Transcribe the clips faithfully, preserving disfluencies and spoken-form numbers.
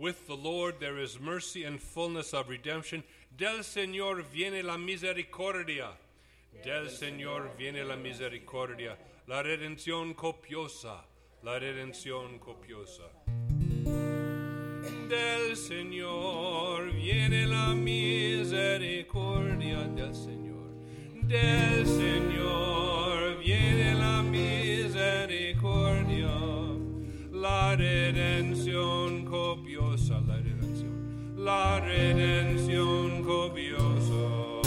With the Lord there is mercy and fullness of redemption. Del Señor viene la misericordia. Del Señor viene la misericordia. La redención copiosa. La redención copiosa. Del Señor viene la misericordia. Del Señor. Del Señor viene la misericordia. La redención copiosa, la redención, la redención copiosa.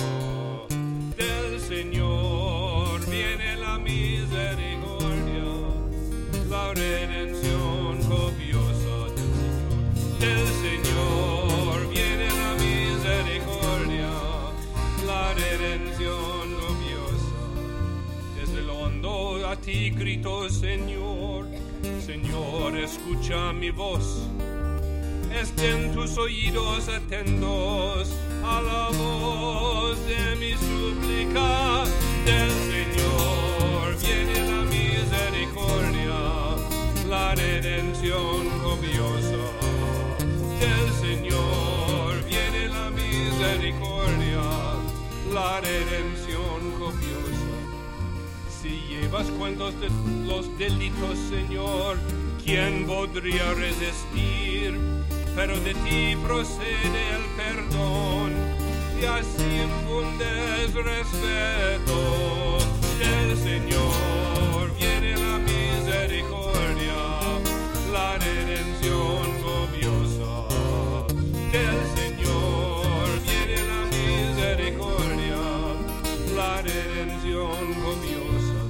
Del Señor viene la misericordia, la redención copiosa del Señor. Del Señor viene la misericordia, la redención copiosa. Desde lo hondo a ti grito, Señor. Señor, escucha mi voz, estén tus oídos atentos a la voz de mi súplica. Del Señor viene la misericordia, la redención copiosa. Del Señor viene la misericordia, la redención copiosa. Si llevas cuentos de los delitos, Señor, ¿quién podría resistir? Pero de ti procede el perdón y así infundes respeto. Del Señor viene la misericordia, la redención copiosa. Del Señor viene la misericordia, la redención copiosa.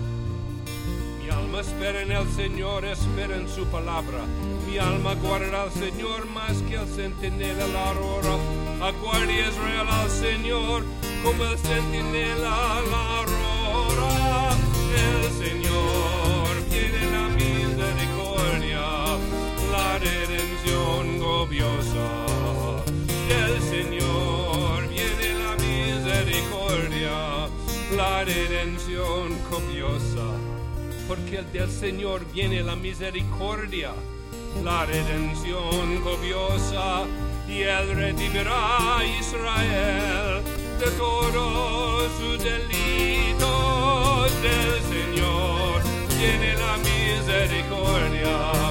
Mi alma espera en el Señor, espera en su palabra. Mi alma guardará al Señor más que el centinela la aurora. Aguarde Israel al Señor como el centinela la aurora. El Señor tiene la misericordia, la redención copiosa. Del Señor viene la misericordia, la redención copiosa. Porque del Señor viene la misericordia, la redención copiosa, y Él redimirá a Israel de todos sus delitos. Del Señor viene la misericordia,